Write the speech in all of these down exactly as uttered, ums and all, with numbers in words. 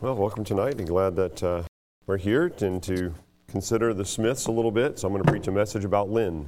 Well, welcome tonight, and glad that uh, we're here and to consider the Smiths a little bit. So I'm going to preach a message about Lynn.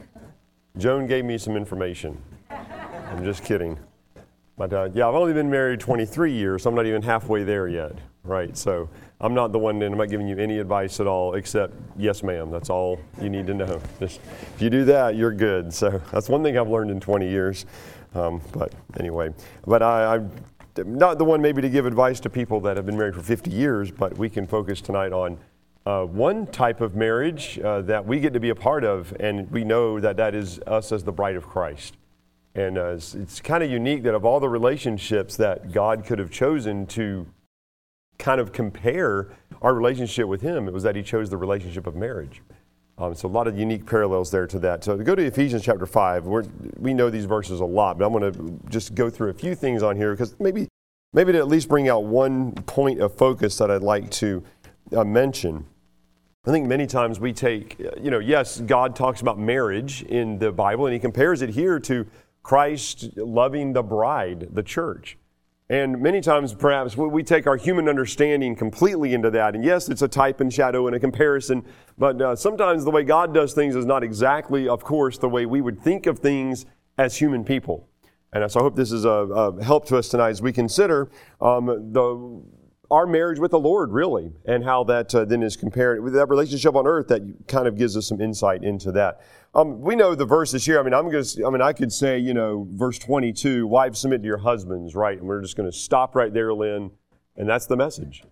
Joan gave me some information. I'm just kidding. But uh, yeah, I've only been married twenty-three years, so I'm not even halfway there yet, right? So I'm not the one, and I'm not giving you any advice at all except, yes, ma'am. That's all you need to know. Just, if you do that, you're good. So that's one thing I've learned in twenty years. Um, but anyway, but I, I not the one maybe to give advice to people that have been married for fifty years, but we can focus tonight on uh, one type of marriage uh, that we get to be a part of, and we know that that is us as the bride of Christ. And uh, it's, it's kind of unique that of all the relationships that God could have chosen to kind of compare our relationship with Him, it was that He chose the relationship of marriage. Um, so a lot of unique parallels there to that. So to go to Ephesians chapter five, we're, we know these verses a lot, but I'm going to just go through a few things on here because maybe maybe to at least bring out one point of focus that I'd like to uh, mention. I think many times we take, you know, yes, God talks about marriage in the Bible, and He compares it here to Christ loving the bride, the church. And many times, perhaps, we take our human understanding completely into that. And yes, it's a type and shadow and a comparison, but uh, sometimes the way God does things is not exactly, of course, the way we would think of things as human people. And so I hope this is a, a help to us tonight as we consider um, the our marriage with the Lord, really, and how that uh, then is compared with that relationship on earth. That kind of gives us some insight into that. Um, we know the verses here. I mean, I'm going to. I mean, I could say, you know, verse twenty-two, "Wives, submit to your husbands," right? And we're just going to stop right there, Lynn, and that's the message.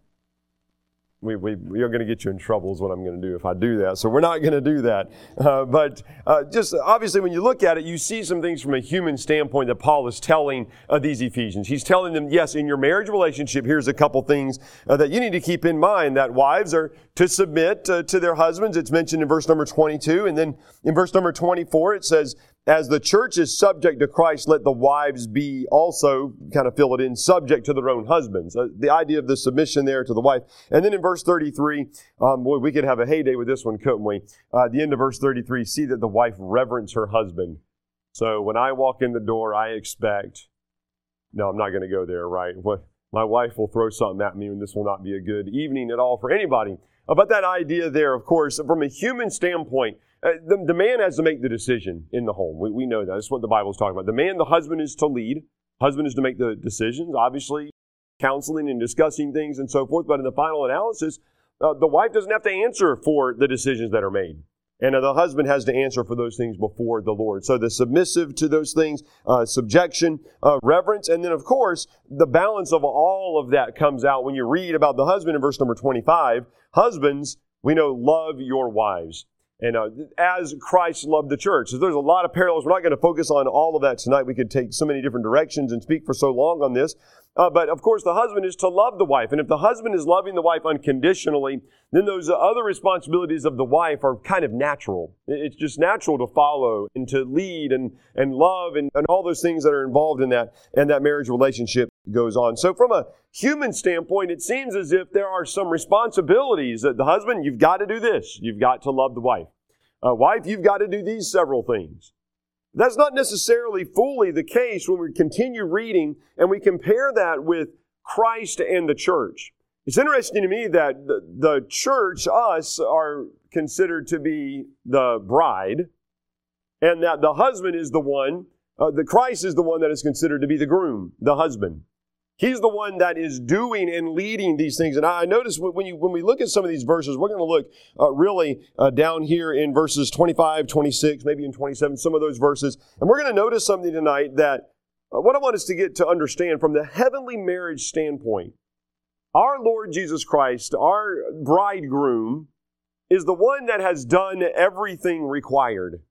We, we, we are going to get you in trouble is what I'm going to do if I do that. So we're not going to do that. Uh, but uh, just obviously when you look at it, you see some things from a human standpoint that Paul is telling uh, these Ephesians. He's telling them, yes, in your marriage relationship, here's a couple things uh, that you need to keep in mind, that wives are to submit uh, to their husbands. It's mentioned in verse number twenty-two. And then in verse number twenty-four, it says, as the church is subject to Christ, let the wives be also, kind of fill it in, subject to their own husbands. Uh, the idea of the submission there to the wife. And then in verse thirty-three, um, boy, we could have a heyday with this one, couldn't we? Uh, at the end of verse thirty-three, see that the wife reverence her husband. So when I walk in the door, I expect, no, I'm not going to go there, right? My wife will throw something at me, and this will not be a good evening at all for anybody. Uh, but that idea there, of course, from a human standpoint, Uh, the, the man has to make the decision in the home. We, we know that. That's what the Bible is talking about. The man, the husband, is to lead. Husband is to make the decisions, obviously counseling and discussing things and so forth. But in the final analysis, uh, the wife doesn't have to answer for the decisions that are made. And uh, the husband has to answer for those things before the Lord. So the submissive to those things, uh, subjection, uh, reverence. And then, of course, the balance of all of that comes out when you read about the husband in verse number twenty-five. Husbands, we know, love your wives. And uh, as Christ loved the church. So there's a lot of parallels. We're not going to focus on all of that tonight. We could take so many different directions and speak for so long on this. Uh, but of course, the husband is to love the wife. And if the husband is loving the wife unconditionally, then those other responsibilities of the wife are kind of natural. It's just natural to follow and to lead and, and love and, and all those things that are involved in that. And that marriage relationship goes on. So from a human standpoint, it seems as if there are some responsibilities that the husband, you've got to do this. You've got to love the wife. Uh, wife, you've got to do these several things. That's not necessarily fully the case when we continue reading and we compare that with Christ and the church. It's interesting to me that the, the church, us, are considered to be the bride, and that the husband is the one, uh, the Christ is the one that is considered to be the groom, the husband. He's the one that is doing and leading these things. And I notice when you when we look at some of these verses, we're going to look uh, really uh, down here in verses twenty-five, twenty-six, maybe in twenty-seven, some of those verses. And we're going to notice something tonight that uh, what I want us to get to understand from the heavenly marriage standpoint, our Lord Jesus Christ, our bridegroom, is the one that has done everything required.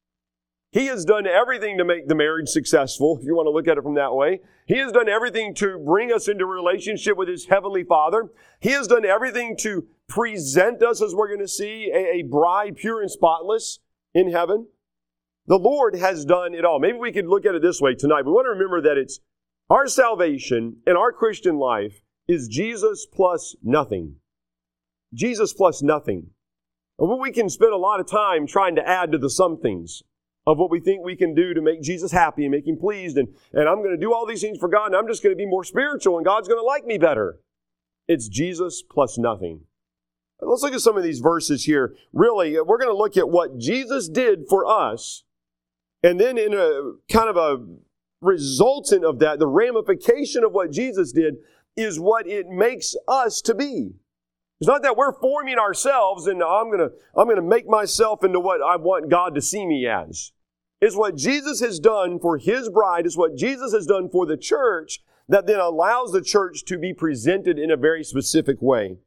He has done everything to make the marriage successful, if you want to look at it from that way. He has done everything to bring us into a relationship with His Heavenly Father. He has done everything to present us, as we're going to see, a, a bride pure and spotless in heaven. The Lord has done it all. Maybe we could look at it this way tonight. We want to remember that it's our salvation and our Christian life is Jesus plus nothing. Jesus plus nothing. And we can spend a lot of time trying to add to the somethings of what we think we can do to make Jesus happy and make Him pleased. And, and I'm going to do all these things for God, and I'm just going to be more spiritual, and God's going to like me better. It's Jesus plus nothing. Let's look at some of these verses here. Really, we're going to look at what Jesus did for us, and then in a kind of a resultant of that, the ramification of what Jesus did is what it makes us to be. It's not that we're forming ourselves and I'm going to I'm going to make myself into what I want God to see me as. It's what Jesus has done for His bride. It's what Jesus has done for the church that then allows the church to be presented in a very specific way.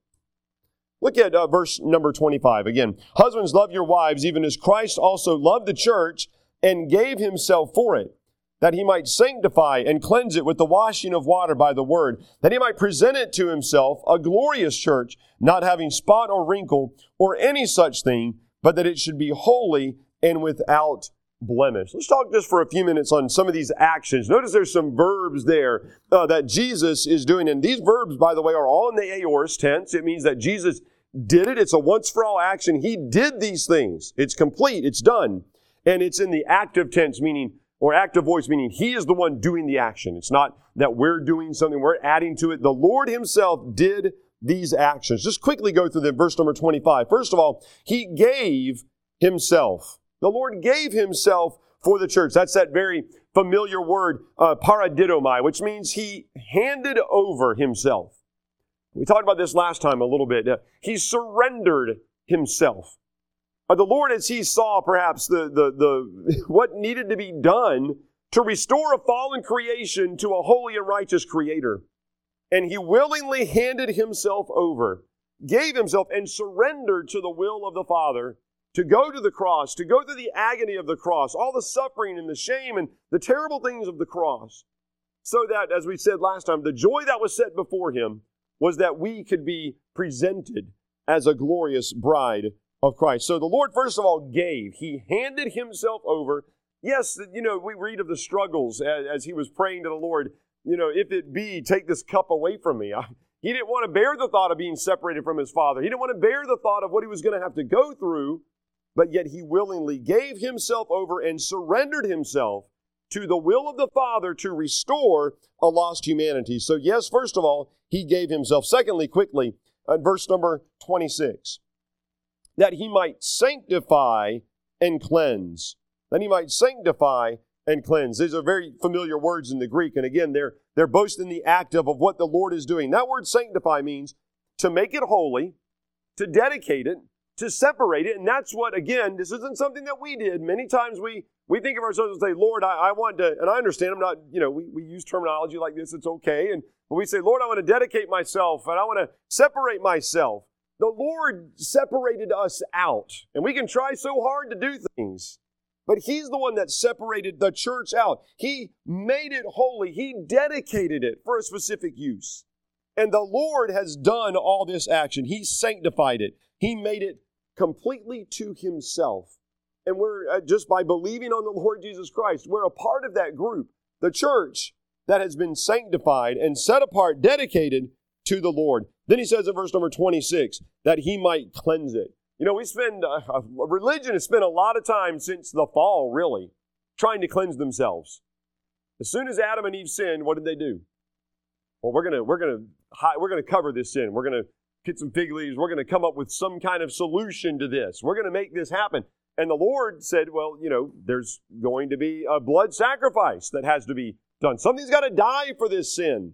Look at uh, verse number twenty-five again. Husbands, love your wives, even as Christ also loved the church and gave Himself for it, that He might sanctify and cleanse it with the washing of water by the word, that He might present it to Himself a glorious church, not having spot or wrinkle or any such thing, but that it should be holy and without blemish. Let's talk just for a few minutes on some of these actions. Notice there's some verbs there uh, that Jesus is doing. And these verbs, by the way, are all in the aorist tense. It means that Jesus did it. It's a once-for-all action. He did these things. It's complete. It's done. And it's in the active tense, meaning, or active voice, meaning He is the one doing the action. It's not that we're doing something, we're adding to it. The Lord Himself did these actions. Just quickly go through them. Verse number twenty-five. First of all, He gave Himself. The Lord gave Himself for the church. That's that very familiar word, uh, paradidomai, which means He handed over Himself. We talked about this last time a little bit. Uh, he surrendered Himself. Uh, the Lord, as He saw perhaps the, the, the what needed to be done to restore a fallen creation to a holy and righteous Creator. And He willingly handed Himself over, gave Himself, and surrendered to the will of the Father to go to the cross, to go through the agony of the cross, all the suffering and the shame and the terrible things of the cross, so that, as we said last time, the joy that was set before Him was that we could be presented as a glorious bride of Christ. So the Lord, first of all, gave. He handed Himself over. Yes, you know, we read of the struggles as, as He was praying to the Lord, you know, if it be, take this cup away from me. I, he didn't want to bear the thought of being separated from His Father. He didn't want to bear the thought of what He was going to have to go through, but yet He willingly gave Himself over and surrendered Himself to the will of the Father to restore a lost humanity. So yes, first of all, He gave Himself. Secondly, quickly, at verse number twenty-six, that He might sanctify and cleanse. That He might sanctify and cleanse. These are very familiar words in the Greek, and again, they're, they're both in the active of what the Lord is doing. That word sanctify means to make it holy, to dedicate it, to separate it, and that's what, again, this isn't something that we did. Many times we we think of ourselves and say, Lord, I, I want to, and I understand I'm not, you know, we, we use terminology like this, it's okay, and when we say, Lord, I want to dedicate myself, and I want to separate myself, the Lord separated us out, and we can try so hard to do things, but He's the one that separated the church out. He made it holy. He dedicated it for a specific use. And the Lord has done all this action. He sanctified it. He made it completely to Himself. And we're, uh, just by believing on the Lord Jesus Christ, we're a part of that group, the church that has been sanctified and set apart, dedicated to the Lord. Then He says in verse number twenty-six, that He might cleanse it. You know, we spend, uh, religion has spent a lot of time since the fall, really, trying to cleanse themselves. As soon as Adam and Eve sinned, what did they do? Well, we're gonna we're gonna we're gonna cover this sin. We're gonna get some fig leaves. We're gonna come up with some kind of solution to this. We're gonna make this happen. And the Lord said, well, you know, there's going to be a blood sacrifice that has to be done. Something's got to die for this sin.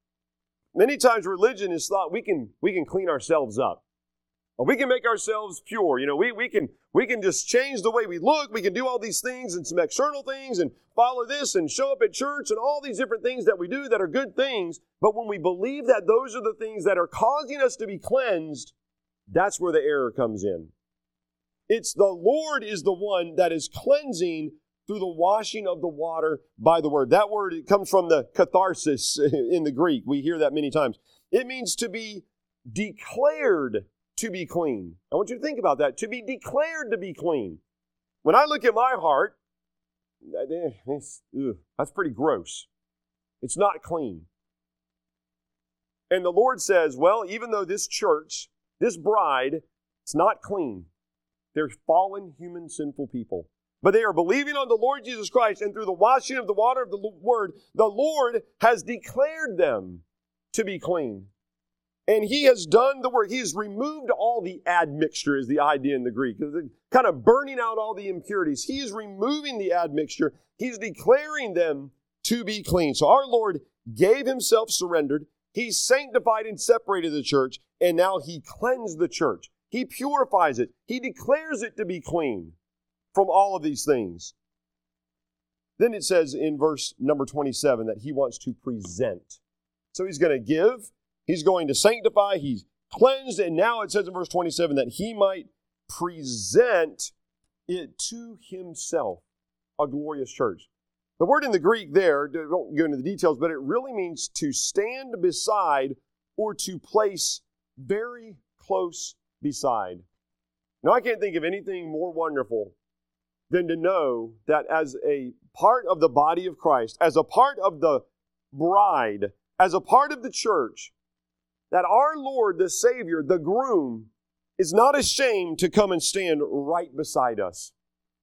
Many times religion is thought we can we can clean ourselves up. Or we can make ourselves pure. You know, we, we can we can just change the way we look. We can do all these things and some external things and follow this and show up at church and all these different things that we do that are good things. But when we believe that those are the things that are causing us to be cleansed, that's where the error comes in. It's the Lord is the one that is cleansing through the washing of the water by the word. That word, it comes from the catharsis in the Greek. We hear that many times. It means to be declared to be clean. I want you to think about that. To be declared to be clean. When I look at my heart, that's pretty gross. It's not clean. And the Lord says, well, even though this church, this bride, it's not clean. They're fallen, human, sinful people. But they are believing on the Lord Jesus Christ, and through the washing of the water of the Word, the Lord has declared them to be clean. And he has done the work. He has removed all the admixture is the idea in the Greek. Kind of burning out all the impurities. He is removing the admixture. He's declaring them to be clean. So our Lord gave himself, surrendered. He sanctified and separated the church. And now he cleansed the church. He purifies it. He declares it to be clean from all of these things. Then it says in verse number twenty-seven that he wants to present. So he's going to give. He's going to sanctify, he's cleansed, and now it says in verse twenty-seven that he might present it to himself, a glorious church. The word in the Greek there, don't go into the details, but it really means to stand beside or to place very close beside. Now, I can't think of anything more wonderful than to know that as a part of the body of Christ, as a part of the bride, as a part of the church, that our Lord, the Savior, the groom, is not ashamed to come and stand right beside us.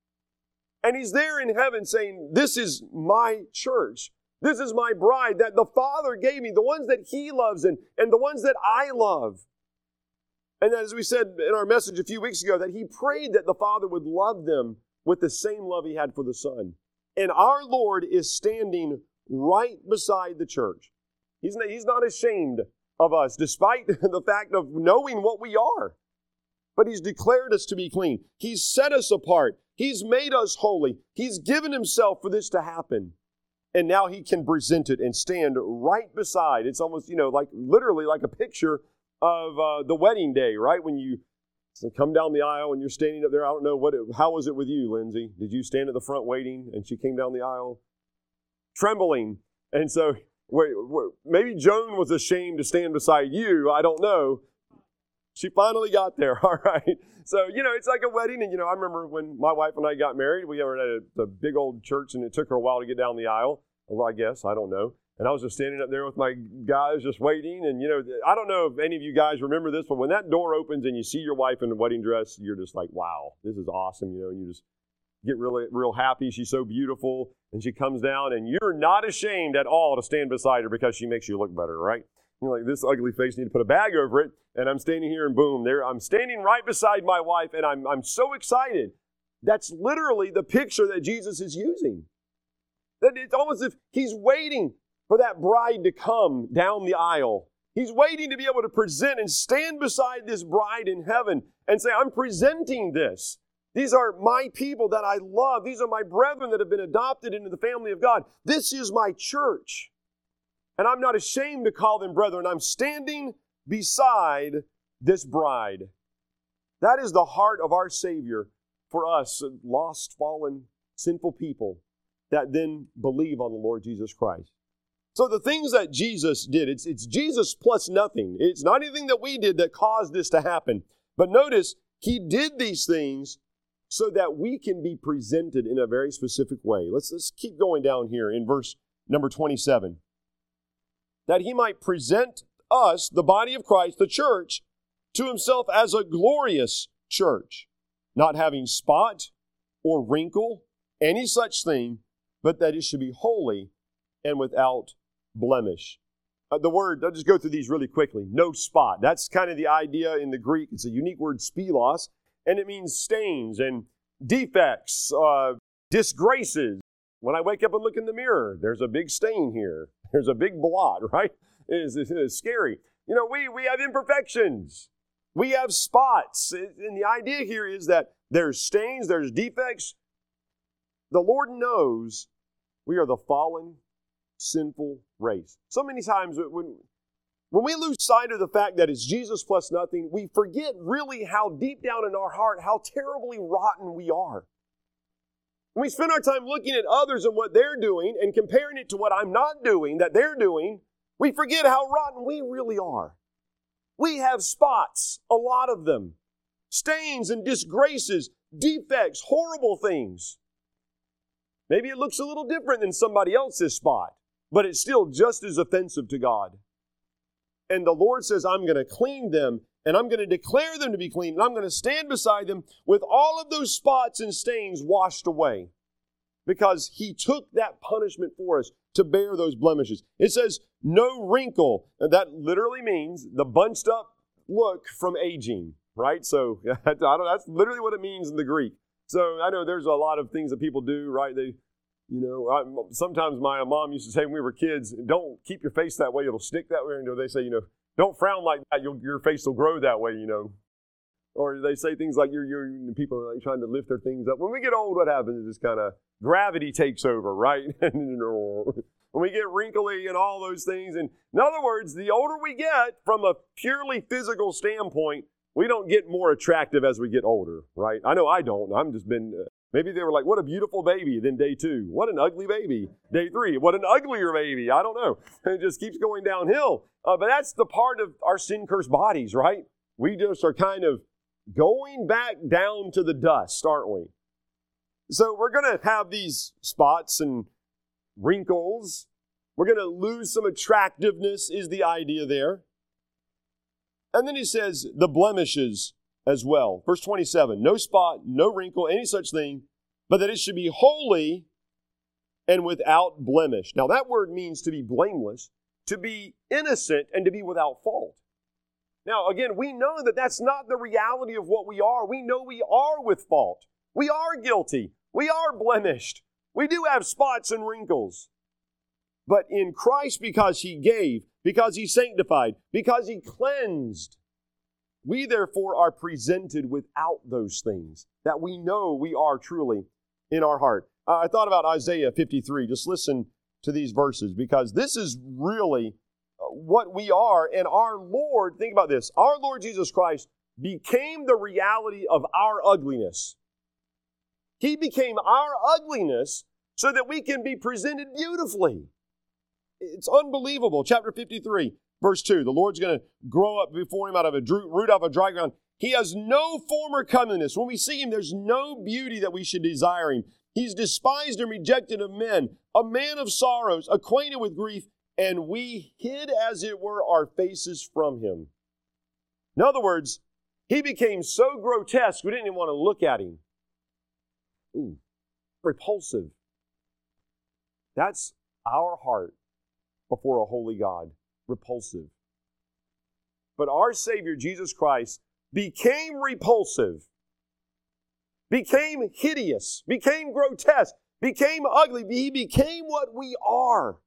And he's there in heaven saying, this is my church. This is my bride that the Father gave me, the ones that he loves and, and the ones that I love. And as we said in our message a few weeks ago, that he prayed that the Father would love them with the same love he had for the Son. And our Lord is standing right beside the church. He's not, he's not ashamed of us, despite the fact of knowing what we are. But he's declared us to be clean. He's set us apart. He's made us holy. He's given himself for this to happen. And now he can present it and stand right beside. It's almost, you know, like literally like a picture of uh, the wedding day, right? When you come down the aisle and you're standing up there. I don't know, what. It, how was it with you, Lindsay? Did you stand at the front waiting and she came down the aisle? Trembling. And so Wait, wait, maybe Joan was ashamed to stand beside you. I don't know. She finally got there. All right. So, you know, it's like a wedding. And, you know, I remember when my wife and I got married, we were at a, a big old church and it took her a while to get down the aisle. Well, I guess, I don't know. And I was just standing up there with my guys just waiting. And, you know, I don't know if any of you guys remember this, but when that door opens and you see your wife in a wedding dress, you're just like, wow, this is awesome. You know, and you just get really, real happy. She's so beautiful. And she comes down, and you're not ashamed at all to stand beside her because she makes you look better, right? You're like, this ugly face, need to put a bag over it. And I'm standing here, and boom, there I'm standing right beside my wife, and I'm I'm so excited. That's literally the picture that Jesus is using. That it's almost as if he's waiting for that bride to come down the aisle. He's waiting to be able to present and stand beside this bride in heaven and say, I'm presenting this. These are my people that I love. These are my brethren that have been adopted into the family of God. This is my church. And I'm not ashamed to call them brethren. I'm standing beside this bride. That is the heart of our Savior for us, lost, fallen, sinful people that then believe on the Lord Jesus Christ. So the things that Jesus did, it's, it's Jesus plus nothing. It's not anything that we did that caused this to happen. But notice, he did these things so that we can be presented in a very specific way. Let's, let's keep going down here in verse number twenty-seven. That he might present us, the body of Christ, the church, to himself as a glorious church, not having spot or wrinkle, any such thing, but that it should be holy and without blemish. Uh, the word, I'll just go through these really quickly. No spot. That's kind of the idea in the Greek. It's a unique word, spilos. And it means stains and defects, uh, disgraces. When I wake up and look in the mirror, there's a big stain here. There's a big blot, right? It is, it is scary. You know, we, we have imperfections. We have spots. And the idea here is that there's stains, there's defects. The Lord knows we are the fallen, sinful race. So many times when... When we lose sight of the fact that it's Jesus plus nothing, we forget really how deep down in our heart, how terribly rotten we are. When we spend our time looking at others and what they're doing and comparing it to what I'm not doing, that they're doing, we forget how rotten we really are. We have spots, a lot of them, stains and disgraces, defects, horrible things. Maybe it looks a little different than somebody else's spot, but it's still just as offensive to God. And the Lord says, I'm going to clean them, and I'm going to declare them to be clean, and I'm going to stand beside them with all of those spots and stains washed away. Because he took that punishment for us to bear those blemishes. It says no wrinkle. And that literally means the bunched up look from aging, right? So I don't, that's literally what it means in the Greek. So I know there's a lot of things that people do, right? They, you know, I, sometimes my mom used to say when we were kids, don't keep your face that way, it'll stick that way. You know, they say, you know, don't frown like that, you'll, your face will grow that way, you know. Or they say things like you're, you're people are like trying to lift their things up. When we get old, what happens is just kind of gravity takes over, right? When we get wrinkly and all those things. And in other words, the older we get from a purely physical standpoint, we don't get more attractive as we get older, right? I know I don't. I'm just been, uh, maybe they were like, what a beautiful baby. Then day two, what an ugly baby. Day three, what an uglier baby. I don't know. It just keeps going downhill. Uh, but that's the part of our sin-cursed bodies, right? We just are kind of going back down to the dust, aren't we? So we're going to have these spots and wrinkles. We're going to lose some attractiveness is the idea there. And then he says the blemishes as well. Verse twenty-seven, no spot, no wrinkle, any such thing, but that it should be holy and without blemish. Now that word means to be blameless, to be innocent, and to be without fault. Now, again, we know that that's not the reality of what we are. We know we are with fault. We are guilty. We are blemished. We do have spots and wrinkles. But in Christ, because He gave, because He sanctified, because He cleansed, we therefore are presented without those things that we know we are truly in our heart. Uh, I thought about Isaiah fifty-three. Just listen to these verses because this is really what we are, and our Lord, think about this, our Lord Jesus Christ became the reality of our ugliness. He became our ugliness so that we can be presented beautifully. It's unbelievable. Chapter fifty-three, verse two, the Lord's going to grow up before Him out of a root out of a dry ground. He has no former comeliness. When we see Him, there's no beauty that we should desire Him. He's despised and rejected of men, a man of sorrows, acquainted with grief, and we hid, as it were, our faces from Him. In other words, He became so grotesque, we didn't even want to look at Him. Ooh, repulsive. That's our heart before a holy God. Repulsive. But our Savior, Jesus Christ, became repulsive, became hideous, became grotesque, became ugly. He became what we are,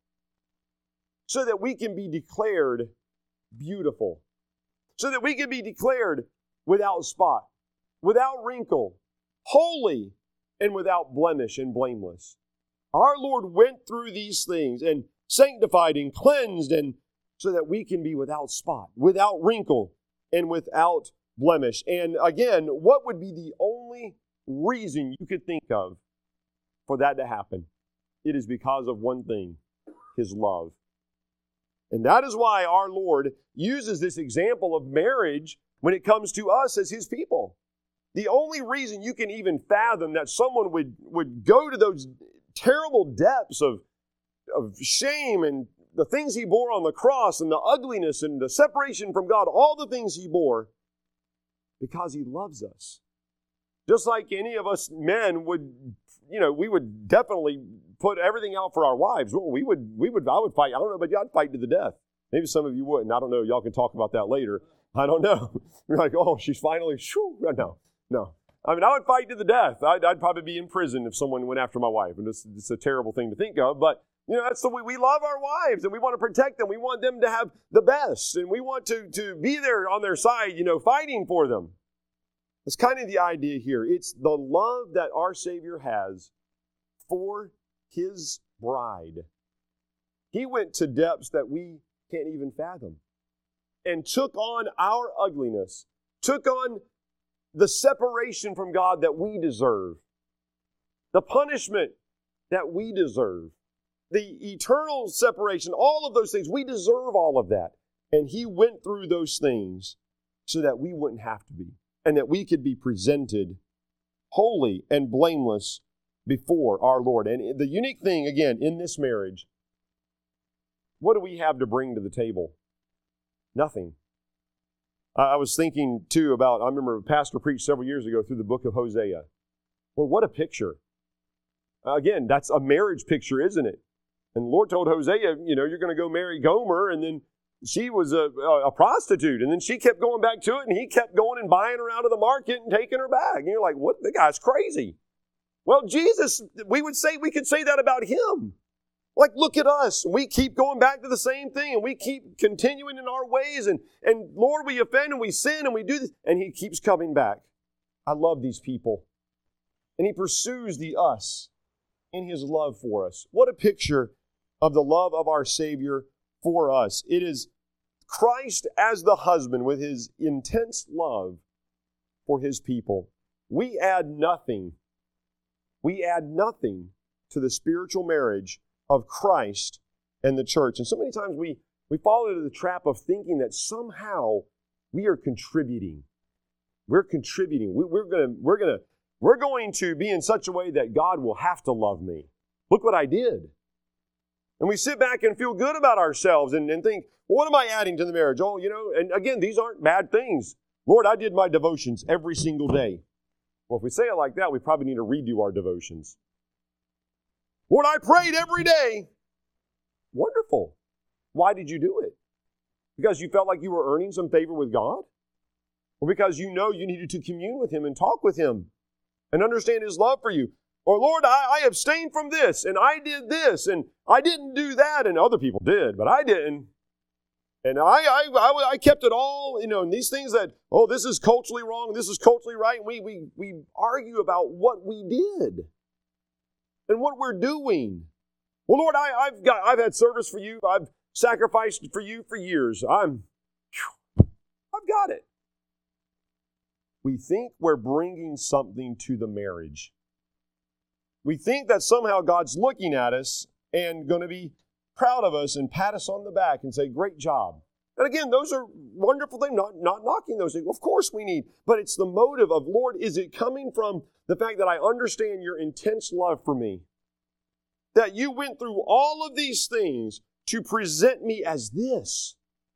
so that we can be declared beautiful, so that we can be declared without spot, without wrinkle, holy, and without blemish and blameless. Our Lord went through these things and sanctified and cleansed, and so that we can be without spot, without wrinkle, and without blemish. And again, what would be the only reason you could think of for that to happen? It is because of one thing, His love. And that is why our Lord uses this example of marriage when it comes to us as His people. The only reason you can even fathom that someone would, would go to those terrible depths of, of shame and the things He bore on the cross and the ugliness and the separation from God, all the things He bore, because He loves us. Just like any of us men would, you know, we would definitely put everything out for our wives. Well, we would, we would, I would fight. I don't know, but I'd fight to the death. Maybe some of you wouldn't. I don't know. Y'all can talk about that later. I don't know. You're like, oh, she's finally, shoo. No, no. I mean, I would fight to the death. I'd, I'd probably be in prison if someone went after my wife. And it's, it's a terrible thing to think of. But, you know, that's the way we love our wives and we want to protect them. We want them to have the best. And we want to, to be there on their side, you know, fighting for them. That's kind of the idea here. It's the love that our Savior has for His bride. He went to depths that we can't even fathom and took on our ugliness, took on the separation from God that we deserve, the punishment that we deserve, the eternal separation, all of those things. We deserve all of that. And He went through those things so that we wouldn't have to be, and that we could be presented holy and blameless before our Lord. And the unique thing, again, in this marriage, what do we have to bring to the table? Nothing. I was thinking, too, about, I remember a pastor preached several years ago through the book of Hosea. Well, what a picture. Again, that's a marriage picture, isn't it? And the Lord told Hosea, you know, you're going to go marry Gomer, and then she was a, a, a prostitute, and then she kept going back to it, and he kept going and buying her out of the market and taking her back. And you're like, what? The guy's crazy. Well, Jesus, we would say, we could say that about him. Like, look at us. We keep going back to the same thing, and we keep continuing in our ways, and, and Lord, we offend and we sin and we do this, and he keeps coming back. I love these people. And he pursues the us in his love for us. What a picture of the love of our Savior for us. It is Christ as the husband with his intense love for his people. We add nothing. We add nothing to the spiritual marriage of Christ and the church. And so many times we, we fall into the trap of thinking that somehow we are contributing. We're contributing. We, we're gonna, we're gonna, we're going to be in such a way that God will have to love me. Look what I did. And we sit back and feel good about ourselves and, and think, well, what am I adding to the marriage? Oh, you know, and again, these aren't bad things. Lord, I did my devotions every single day. Well, if we say it like that, we probably need to redo our devotions. Lord, I prayed every day. Wonderful. Why did you do it? Because you felt like you were earning some favor with God? Or because you know you needed to commune with him and talk with him and understand his love for you? Or, Lord, I, I abstained from this, and I did this, and I didn't do that, and other people did, but I didn't. And I, I, I, I kept it all, you know, and these things that, oh, this is culturally wrong, and this is culturally right, and we, we, we argue about what we did and what we're doing. Well, Lord, I, I've got, I've had service for you. I've sacrificed for you for years. I'm, whew, I've got it. We think we're bringing something to the marriage. We think that somehow God's looking at us and going to be proud of us and pat us on the back and say, great job. And again, those are wonderful things, not, not knocking those things. Of course we need, but it's the motive of, Lord, is it coming from the fact that I understand your intense love for me? That you went through all of these things to present me as this.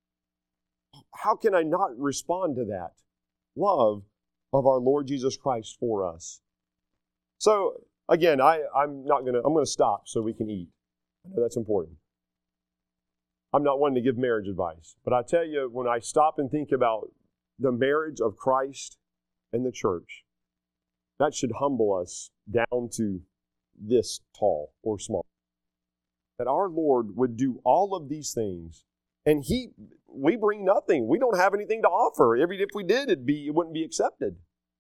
How can I not respond to that love of our Lord Jesus Christ for us? So, again, I, I'm not going to, I'm going to stop so we can eat. I know that's important. I'm not one to give marriage advice, but I tell you, when I stop and think about the marriage of Christ and the church, that should humble us down to this tall or small. That our Lord would do all of these things, and He, we bring nothing. We don't have anything to offer. Every if we did, it'd be it wouldn't be accepted.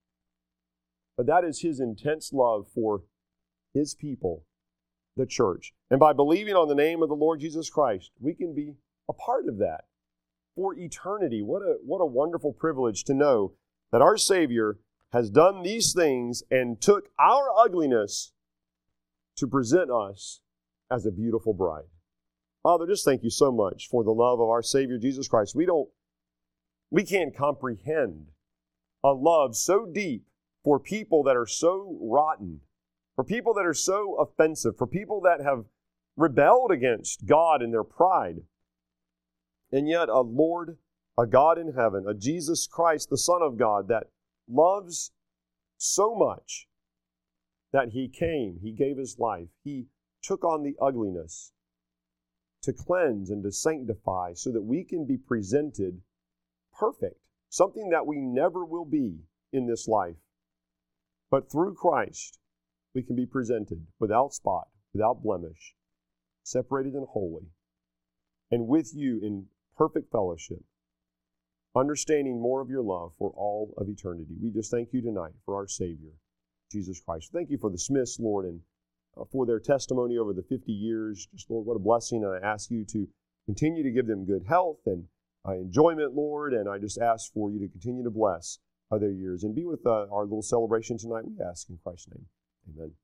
But that is His intense love for His people, the church. And by believing on the name of the Lord Jesus Christ, we can be a part of that for eternity. What a what a wonderful privilege to know that our Savior has done these things and took our ugliness to present us as a beautiful bride. Father, just thank you so much for the love of our Savior Jesus Christ. We don't, we can't comprehend a love so deep for people that are so rotten, for people that are so offensive, for people that have rebelled against God in their pride. And yet a Lord, a God in heaven, a Jesus Christ, the Son of God, that loves so much that He came, He gave His life, He took on the ugliness to cleanse and to sanctify so that we can be presented perfect, something that we never will be in this life. But through Christ, we can be presented without spot, without blemish, separated and holy, and with you in perfect fellowship, understanding more of your love for all of eternity. We just thank you tonight for our Savior, Jesus Christ. Thank you for the Smiths, Lord, and uh, for their testimony over the fifty years. Just, Lord, what a blessing. And I ask you to continue to give them good health and uh, enjoyment, Lord, and I just ask for you to continue to bless other years and be with uh, our little celebration tonight. We ask in Christ's name. Amen.